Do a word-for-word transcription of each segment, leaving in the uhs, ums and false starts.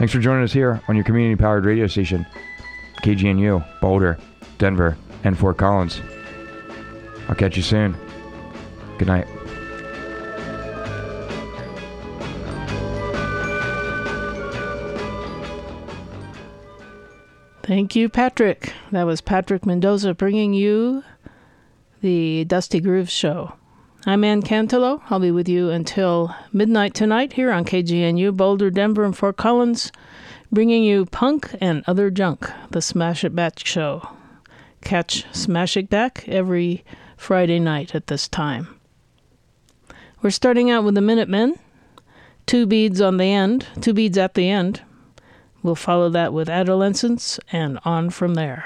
Thanks for joining us here on your community-powered radio station, K G N U, Boulder, Denver, and Fort Collins. I'll catch you soon. Good night. Thank you, Patrick. That was Patrick Mendoza bringing you the Dusty Grooves Show. I'm Ann Cantelo. I'll be with you until midnight tonight here on K G N U, Boulder, Denver, and Fort Collins, bringing you punk and other junk, the Smash It Back Show. Catch Smash It Back every Friday night at this time. We're starting out with the Minutemen, Two Beads on the End, Two Beads at the End. We'll follow that with Adolescence and on from there.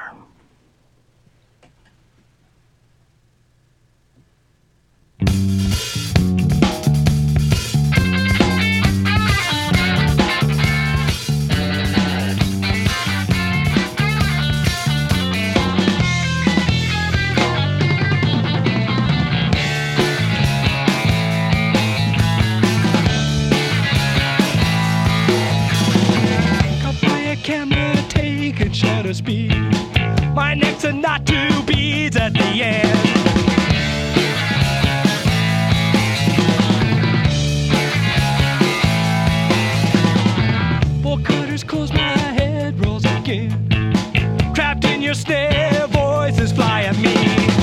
Shutter speed. My neck's a knot, two beads at the end. Four quarters close, my head rolls again. Trapped in your snare, voices fly at me.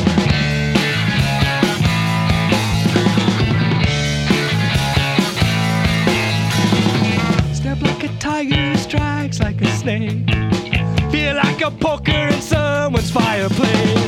Step like a tiger, strikes like a snake. Feel like a poker in someone's fireplace.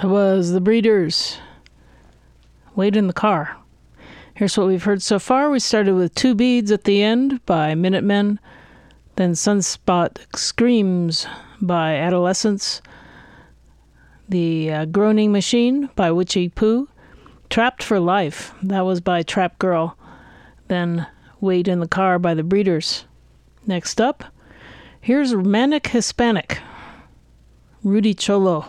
was The Breeders. Wait in the Car. Here's what we've heard so far. We started with Two Beads at the End by Minutemen, then Sunspot Screams by Adolescents, The uh, Groaning Machine by Witchy Poo, Trapped for Life, that was by Trap Girl, then Wait in the Car by The Breeders. Next up, here's Manic Hispanic, Rudy Cholo.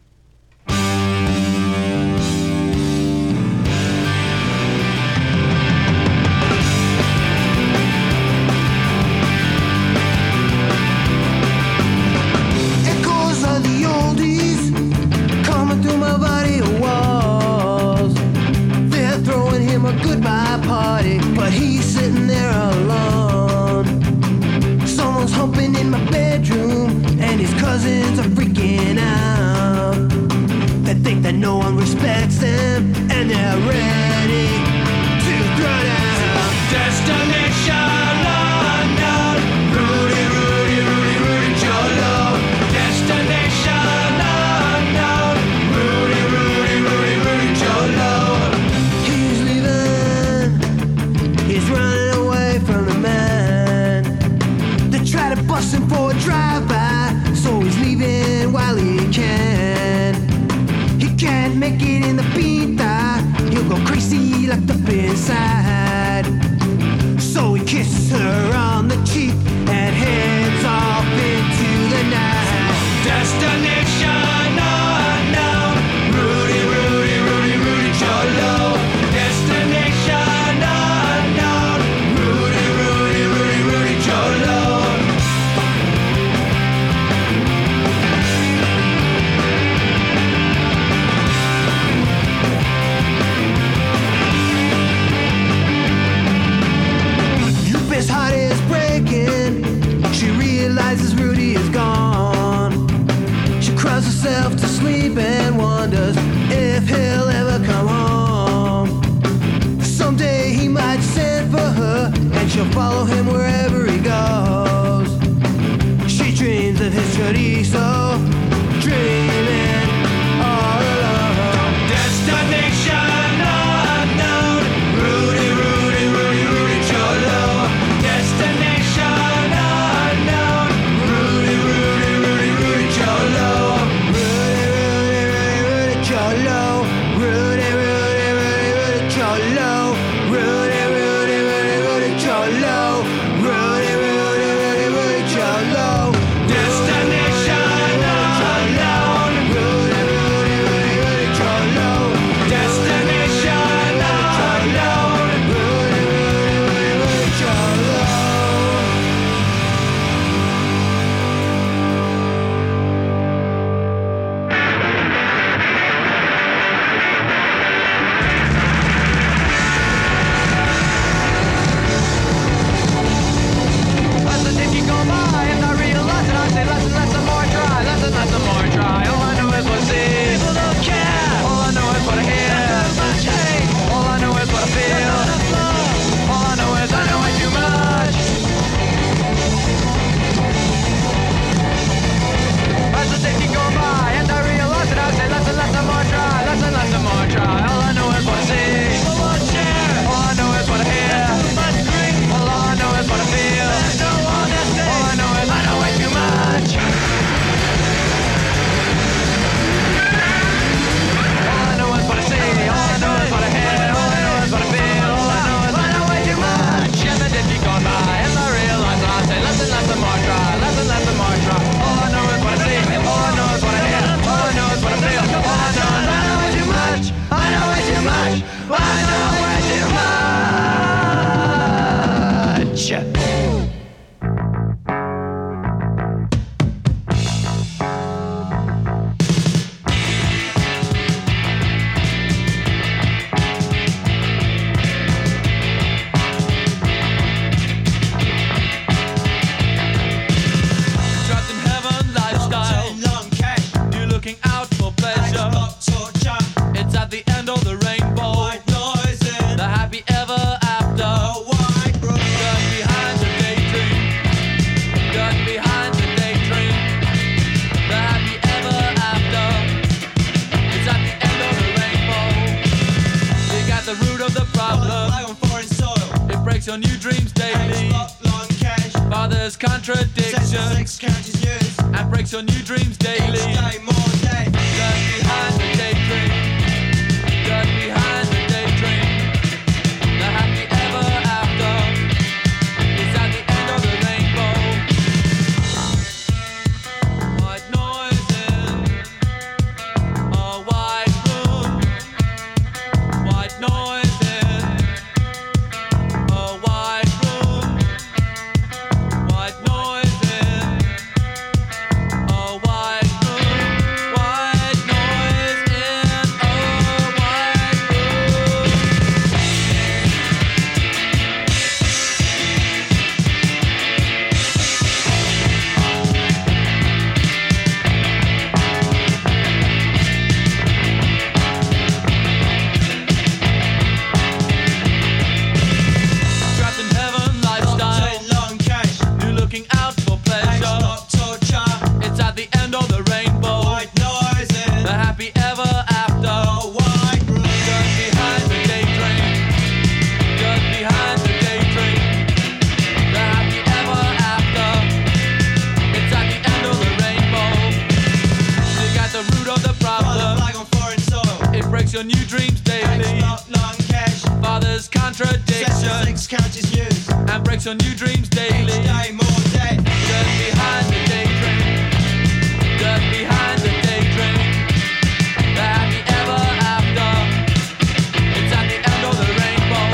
But he's sitting there alone. Someone's humping in my bedroom, and his cousins are freaking out. They think that no one respects them, and they're ready to throw down. Destination unknown. Rudy, Rudy, Rudy, Rudy Cholo. Destination unknown. Rudy, Rudy, Rudy, Rudy Cholo. He's leaving. He's running away from the man. They try to bust him for a drive-by, so he's leaving while he can. He can't make it in the pinta. He'll go crazy like the inside. So he kisses her on the cheek and heads off into the night. Destination unknown. Rudy, Rudy, Rudy, Rudy Cholo. Destination unknown. Rudy, Rudy, Rudy, Rudy Cholo. breaks your new dreams daily. Father's contradictions and breaks your new dreams daily. Just behind the daydream, just behind the daydream. The happy ever after is at the end of the rainbow. White noise in a white room. White noise in a white room. White noise in a white room. White noise in a white room. Trapped in heaven lifestyle. You're looking out for pleasure. It's at the end of the rainbow. The happy ever after. Just behind the daydream. Just behind the daydream. The happy ever after. It's at the end of the rainbow. Look at the root of the problem. It breaks your new dreams daily. Father's contradictions and breaks your new dreams daily. Just behind the daydream. Just behind the daydream. The happy ever after. It's at the end of the rainbow.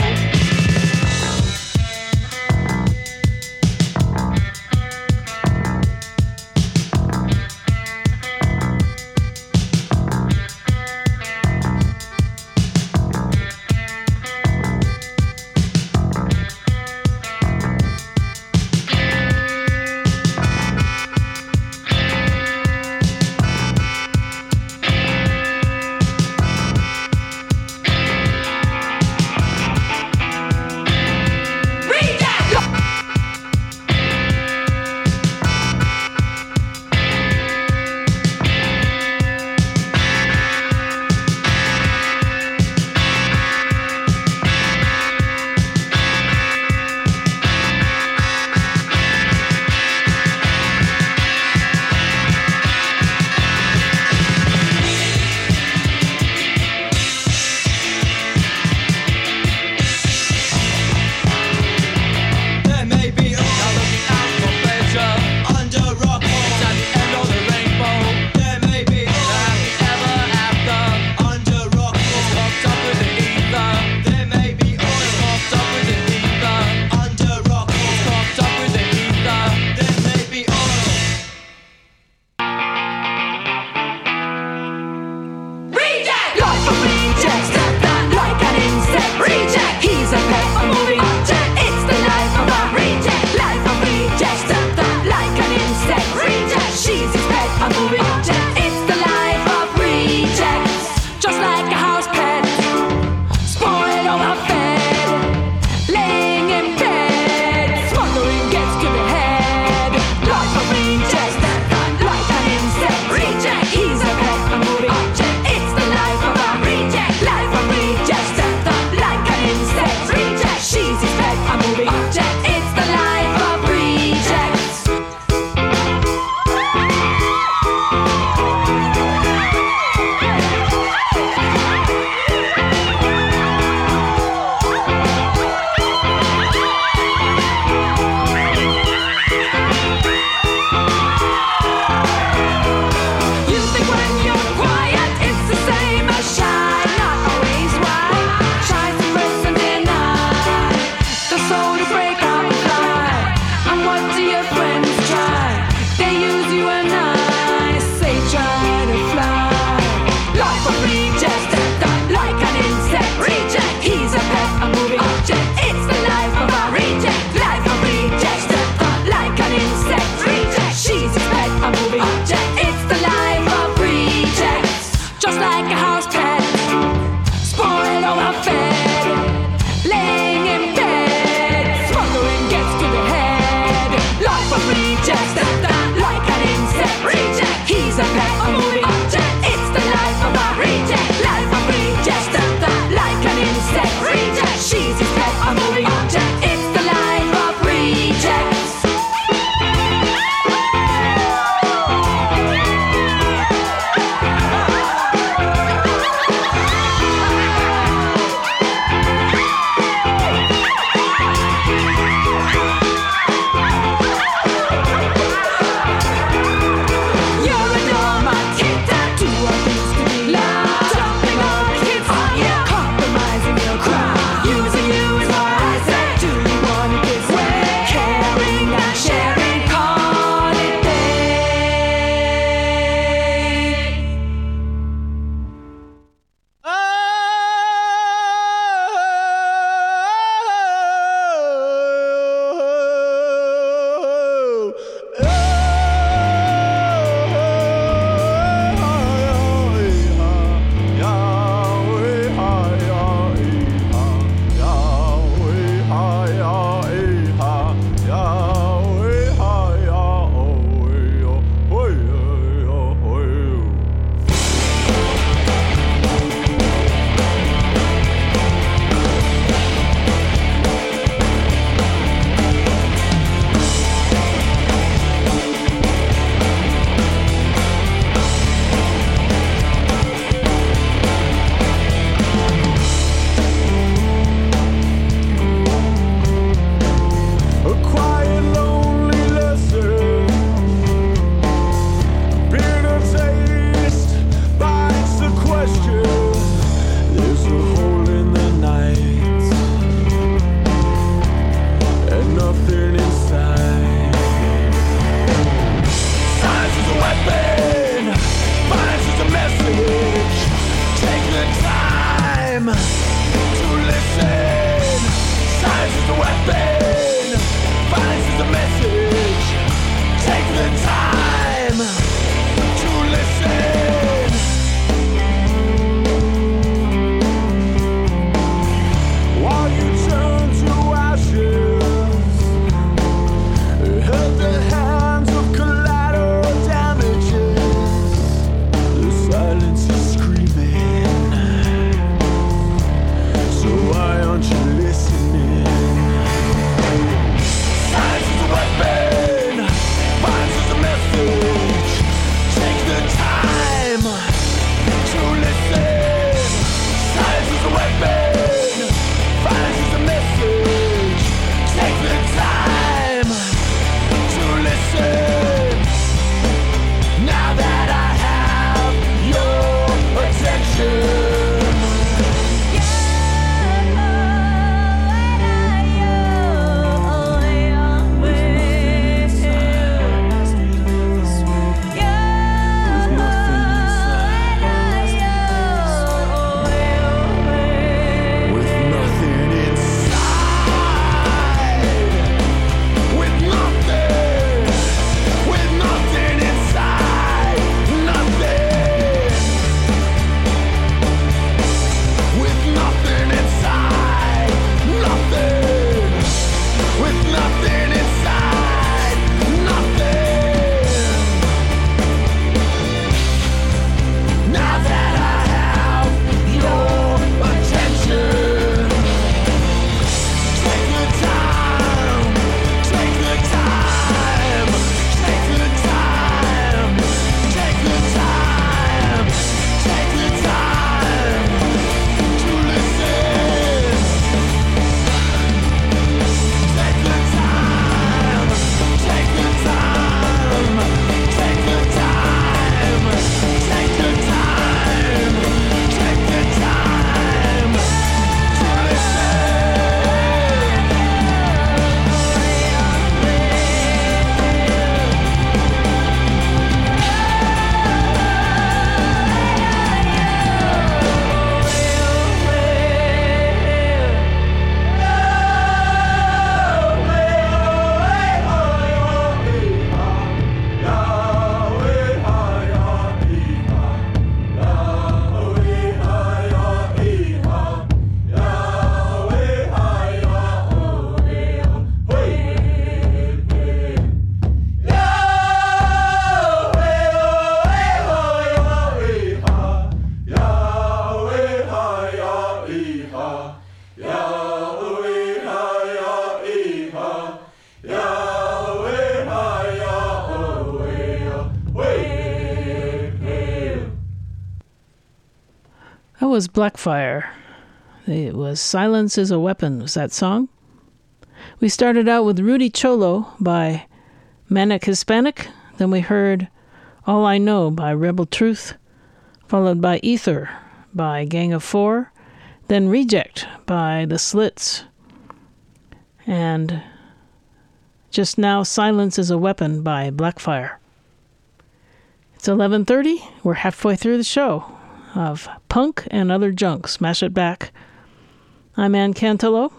was Blackfire. It was Silence is a Weapon, was that song. We started out with Rudy Cholo by Manic Hispanic. Then we heard All I Know by Rebel Truth, followed by Ether by Gang of Four, then Reject by The Slits, and just now Silence is a Weapon by Blackfire. It's eleven thirty. We're halfway through the show of Punk and Other Junk. Smash it back. I'm Ann Cantillo.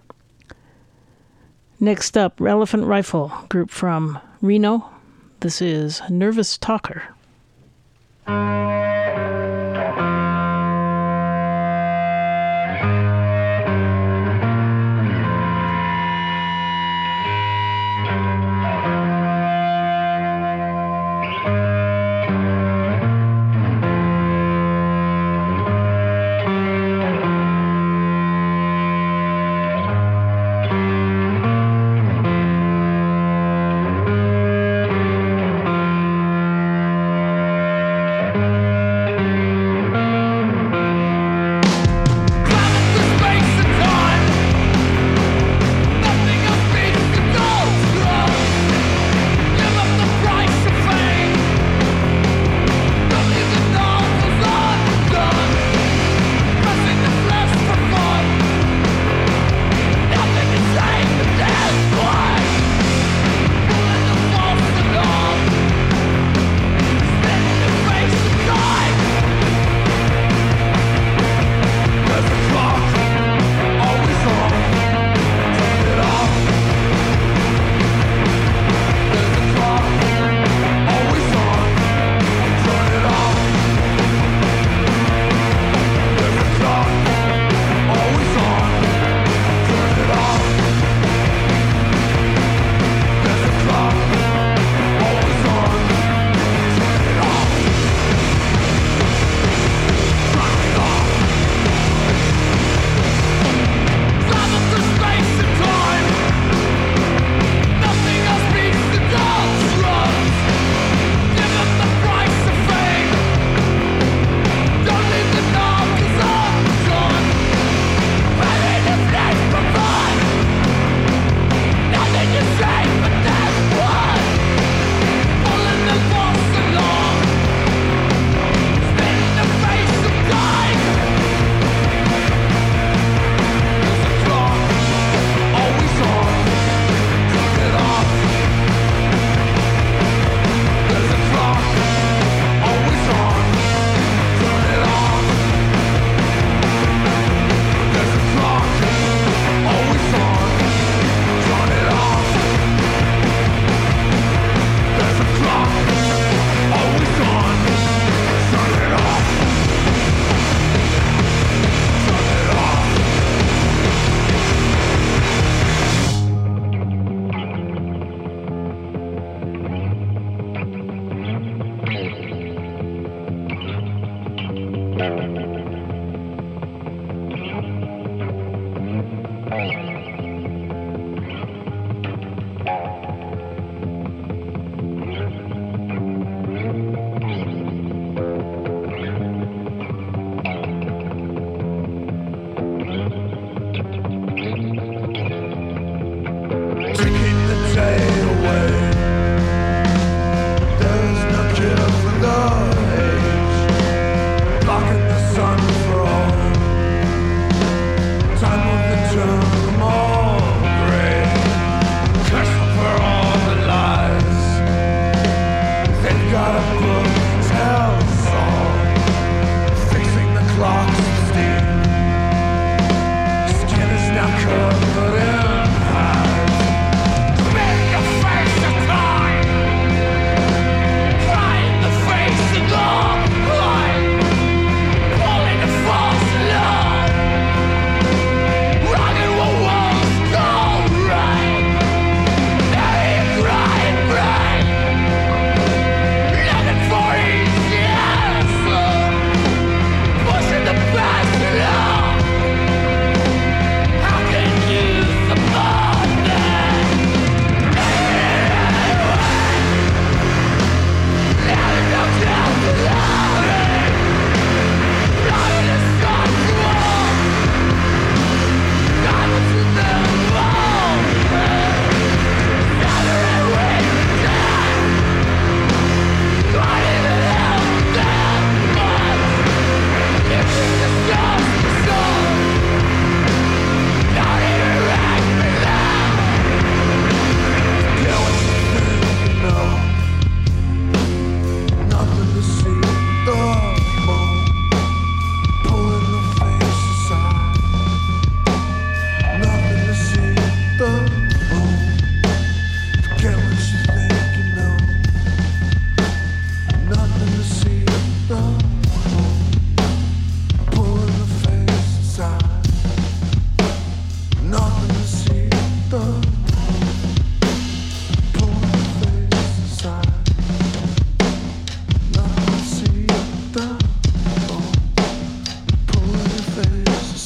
Next up, Elephant Rifle, group from Reno. This is Nervous Talker. Thank you.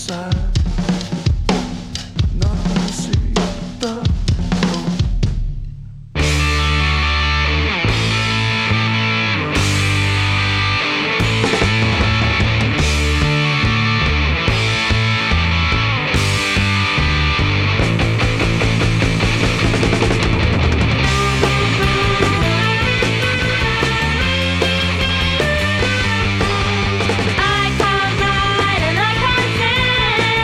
I can't ride and I can't sing.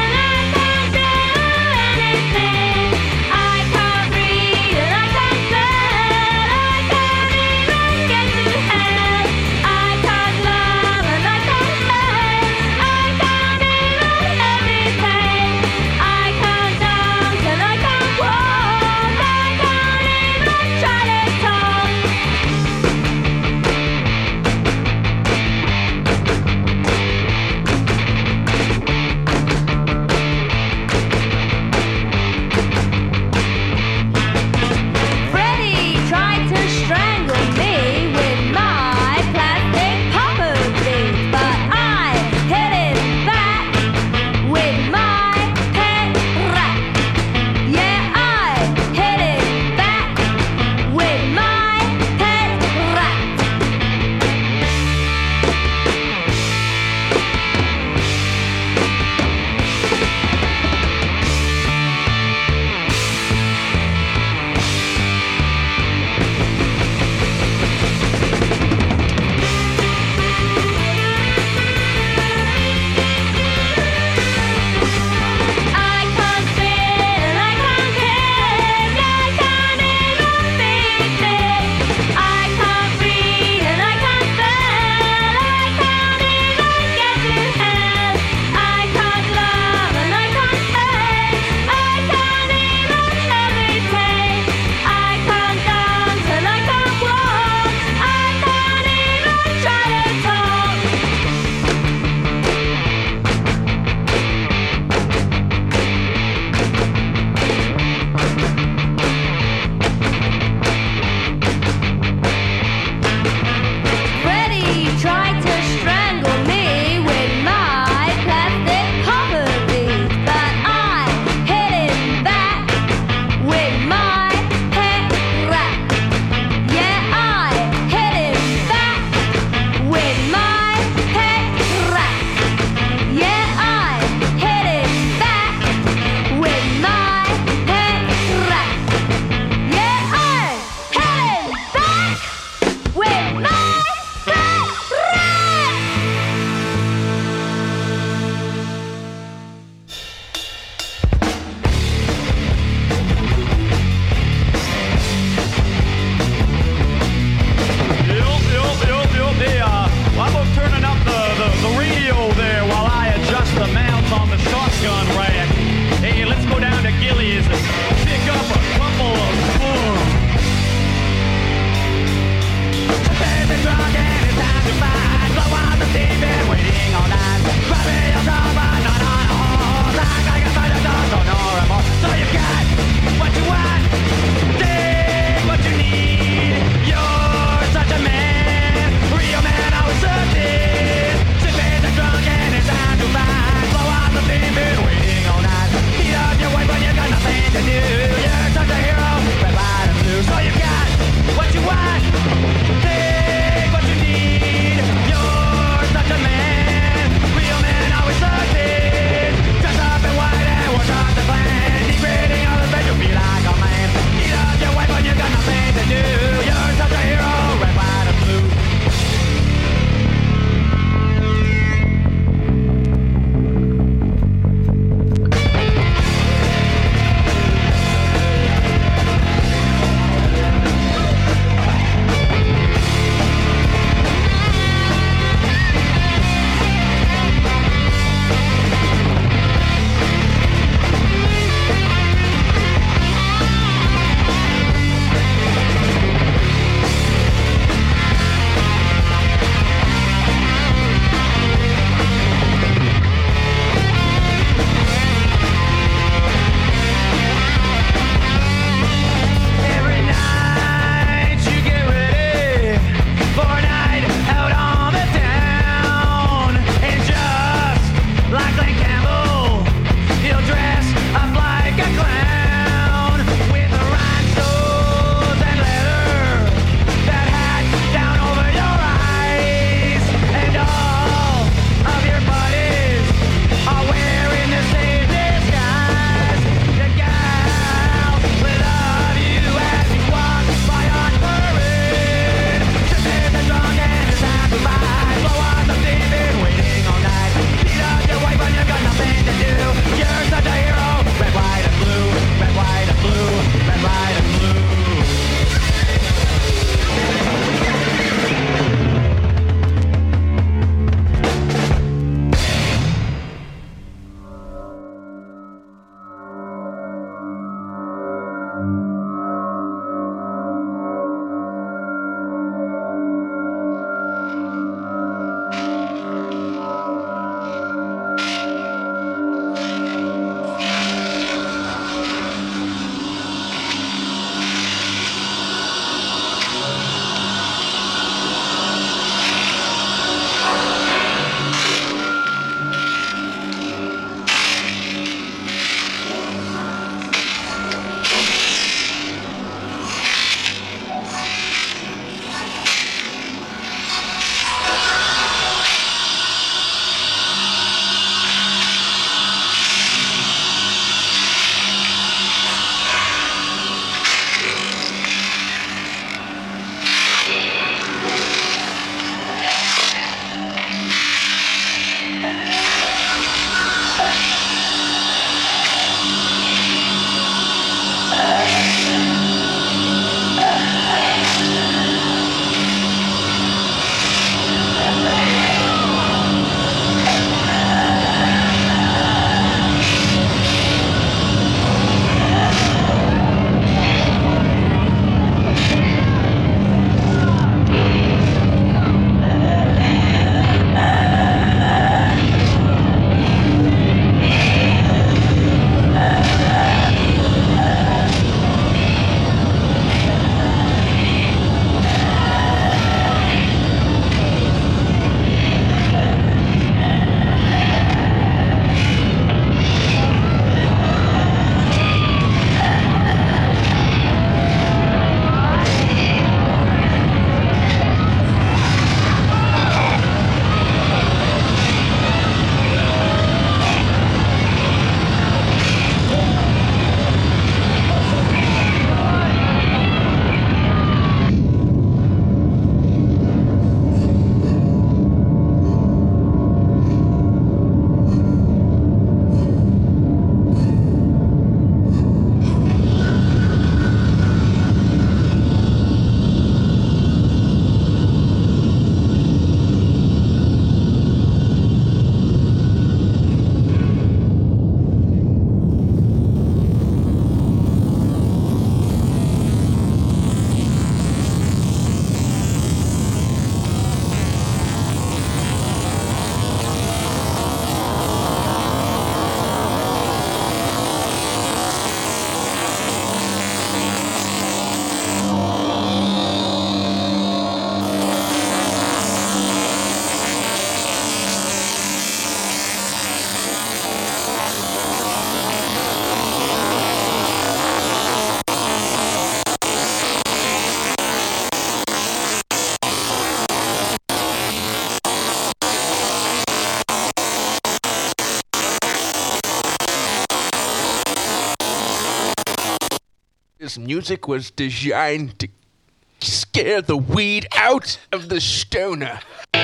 This music was designed to scare the weed out of the stoner.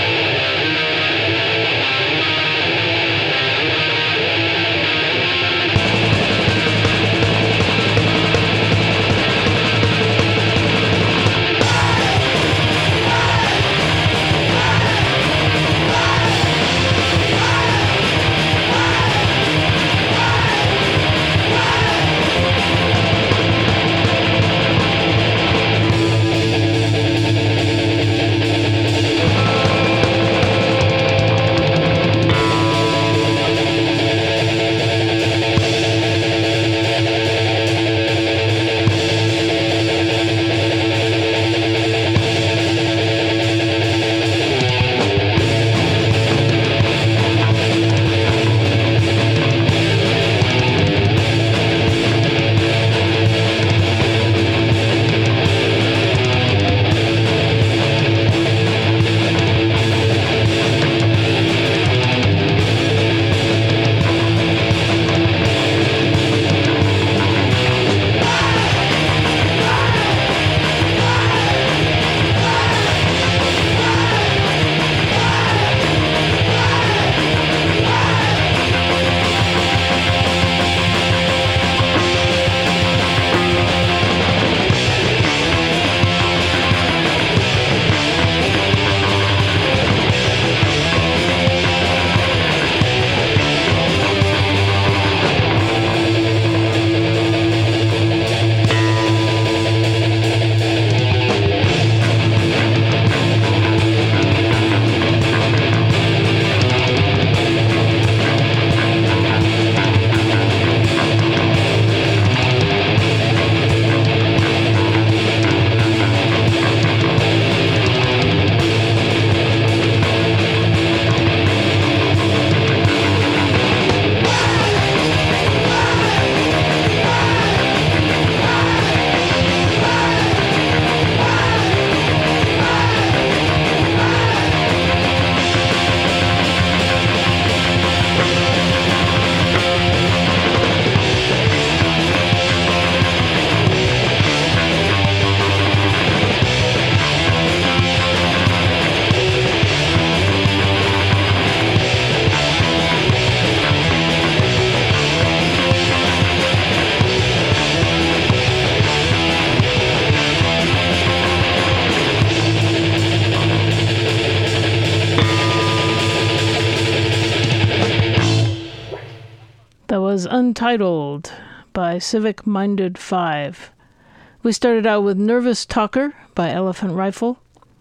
Was Untitled by Civic Minded five. We started out with Nervous Talker by Elephant Rifle.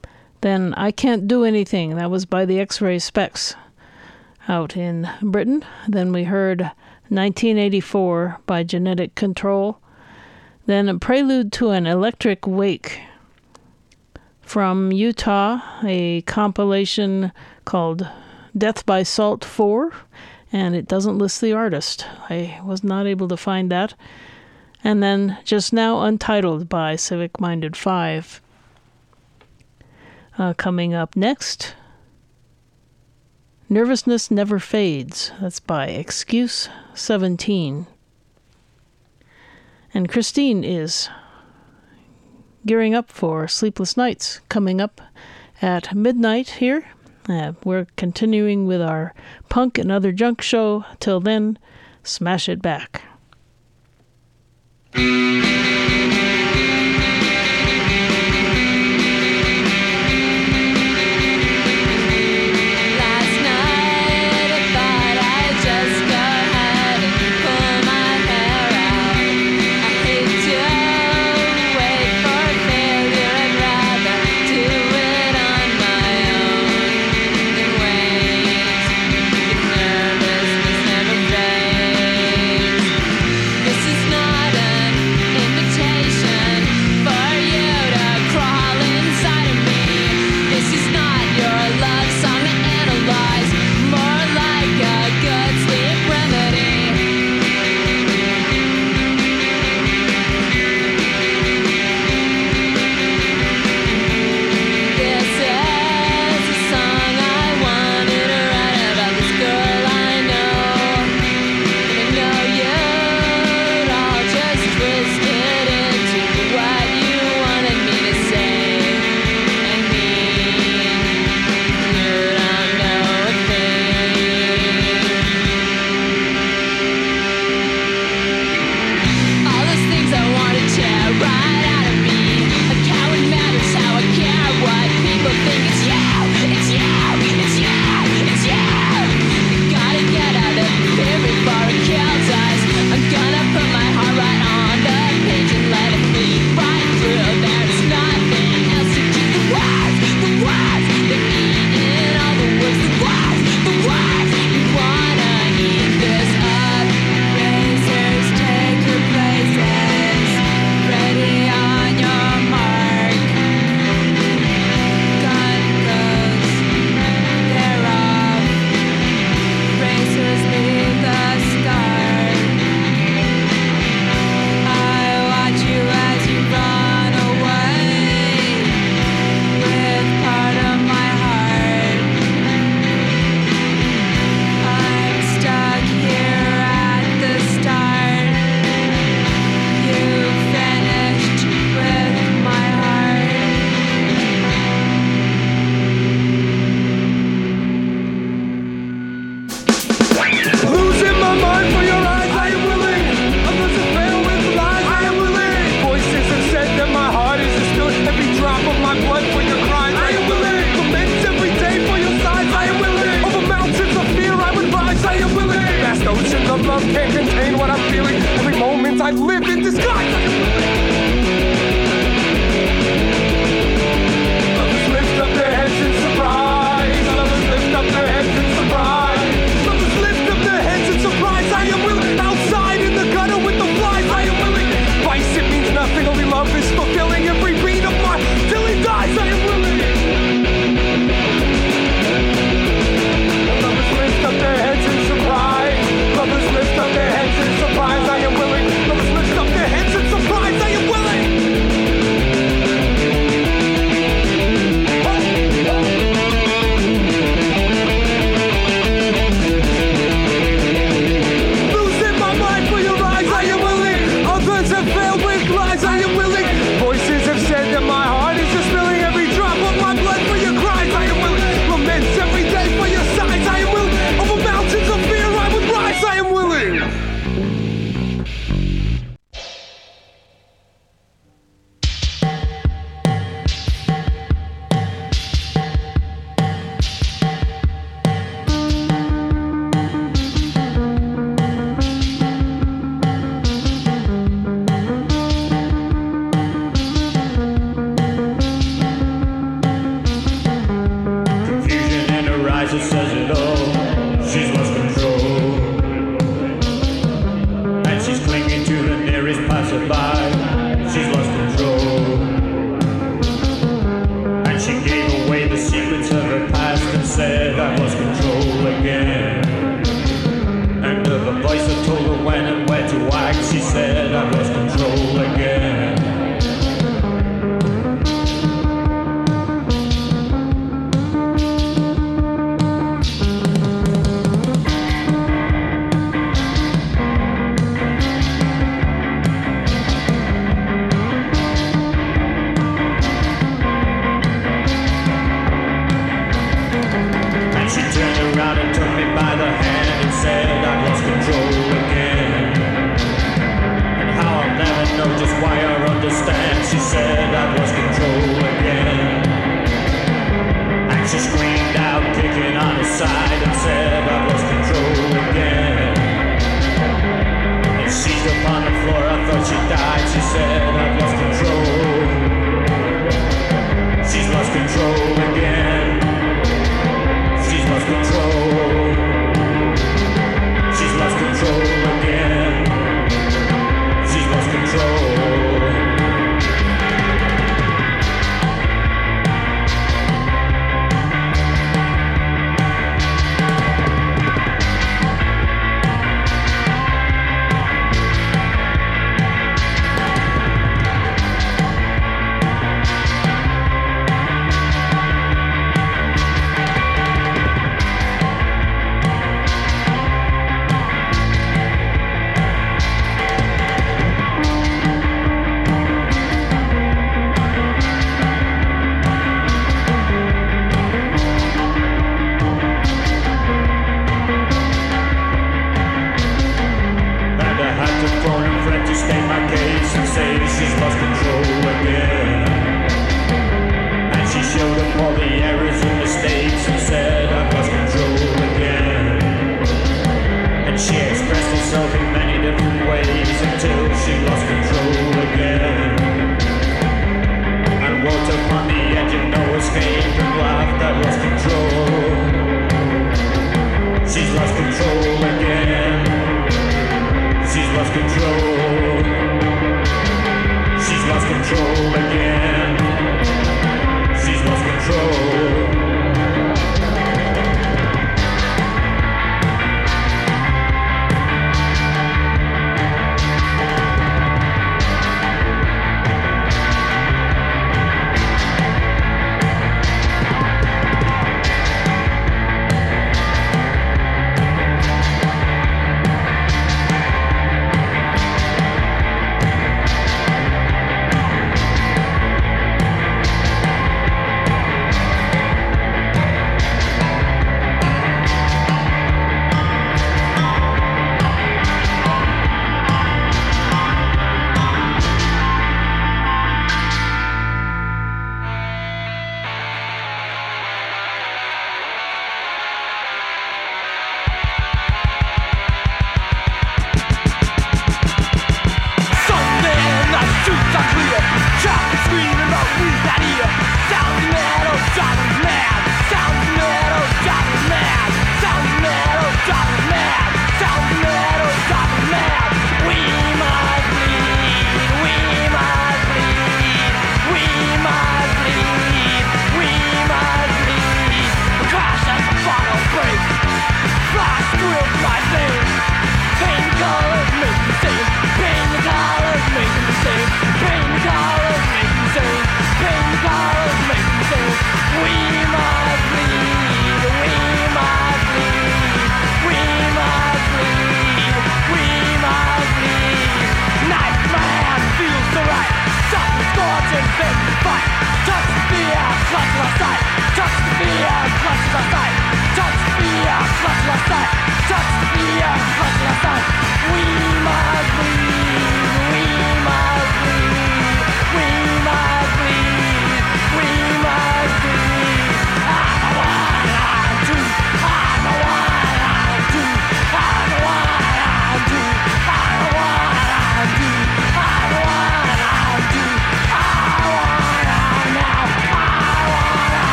Then I Can't Do Anything, that was by the X-Ray Specs out in Britain. Then we heard nineteen eighty-four by Genetic Control. Then a Prelude to an Electric Wake from Utah, a compilation called Death by Salt four. And it doesn't list the artist. I was not able to find that. And then just now Untitled by Civic Minded five. Uh, coming up next, Nervousness Never Fades. That's by Excuse seventeen. And Christine is gearing up for Sleepless Nights coming up at midnight here. Uh, we're continuing with our punk and other junk show. Till then, smash it back. This is not an love, love can't contain what I'm feeling. Every moment I live in disguise. Lovers lift up their heads in surprise. Lovers lift up their heads in surprise. Lovers lift up their heads in surprise. I am willing. Outside in the gutter with the flies. I am willing. Vice, it means nothing. Only love is fulfilling every beat of mine. Till he dies, I am willing. Lovers lift up their heads in surprise. Lovers lift up their heads in surprise. I am willing. Lovers lift up their heads in surprise.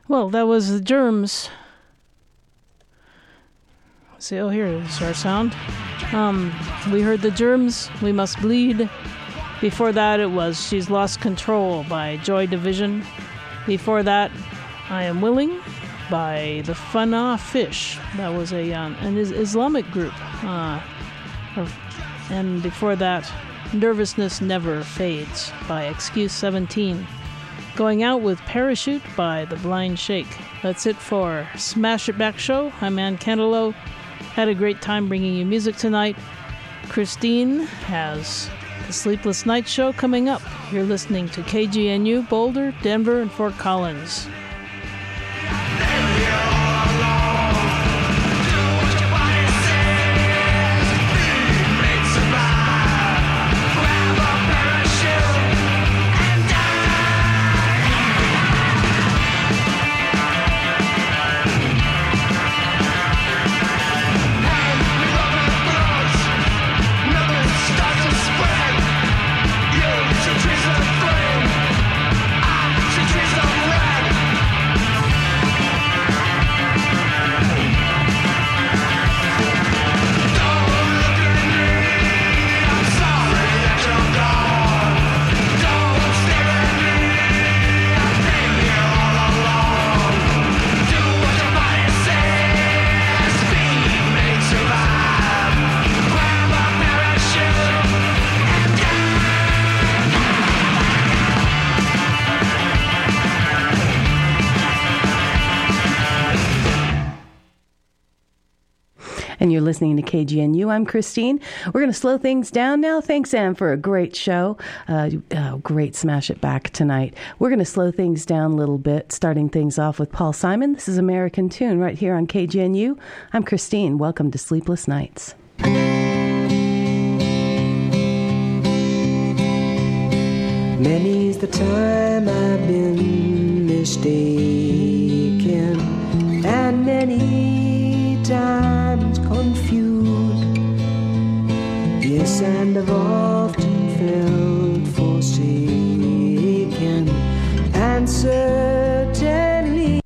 Well, that was the Germs. See, oh, here is our sound. Um, we heard the Germs, We Must Bleed. Before that, it was She's Lost Control by Joy Division. Before that, I Am Willing by the Fana Fish. That was a um, an Islamic group. Uh, and before that, Nervousness Never Fades by Excuse seventeen. Going out with Parachute by The Blind Shake. That's it for Smash It Back Show. I'm Ann Cantelo. Had a great time bringing you music tonight. Christine has the Sleepless Night Show coming up. You're listening to K G N U, Boulder, Denver, and Fort Collins. And you're listening to K G N U. I'm Christine. We're going to slow things down now. Thanks, Ann, for a great show. Uh, oh, great Smash It Back tonight. We're going to slow things down a little bit, starting things off with Paul Simon. This is American Tune right here on K G N U. I'm Christine. Welcome to Sleepless Nights. Many's the time I've been mistaken, and many times confused. Yes, and I've often felt forsaken, and certainly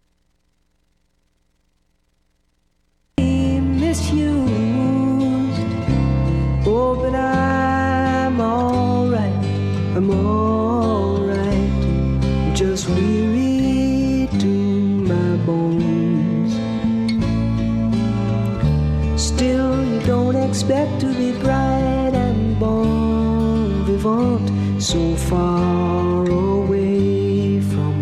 misused. Oh, but I'm alright, I'm alright, just weary to my bones. Still, you don't expect to be bright and bon vivant, so far away from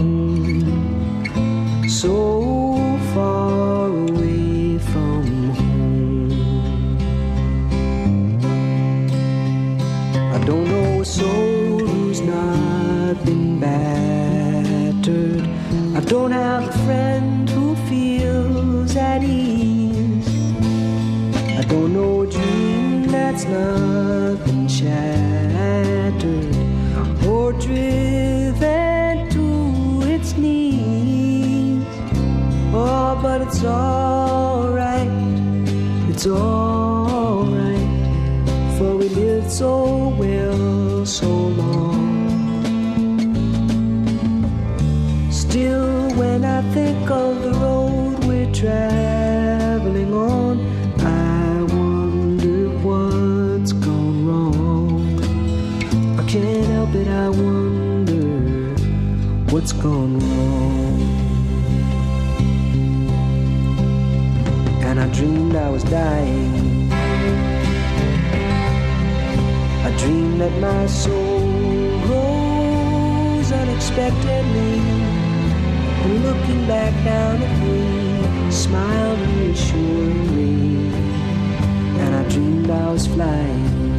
home, so far away from home. I don't know a soul who's not been battered. I don't have a friend who feels at ease. I don't know a dream that's not been shattered or driven to its knees. Oh, but it's alright, it's alright, for we lived so well so long. Still, when I think of the road we're traveling on, I wonder what's gone wrong. I can't help it, I wonder what's gone wrong. And I dreamed I was dying. I dreamed that my soul rose unexpectedly, and looking back down at me, smiled reassuringly. And I dreamed I was flying,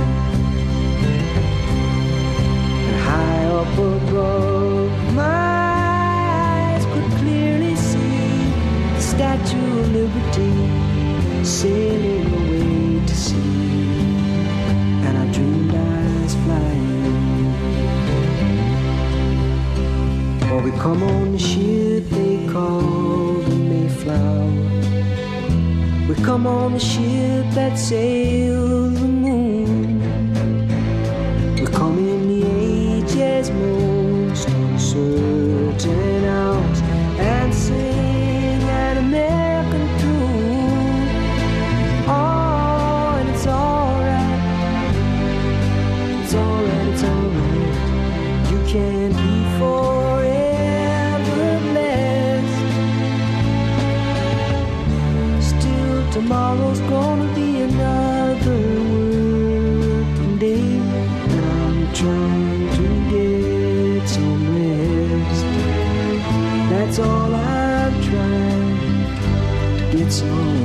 and high up above, my eyes could clearly see the Statue of Liberty sailing away to sea. And I dreamed I was flying. Or we come on the ship they call the Mayflower. We come on the ship that sails the moon. We come in the age's most uncertain hours, tomorrow's gonna be another working day. I'm trying to get some rest. That's all I'm trying, get some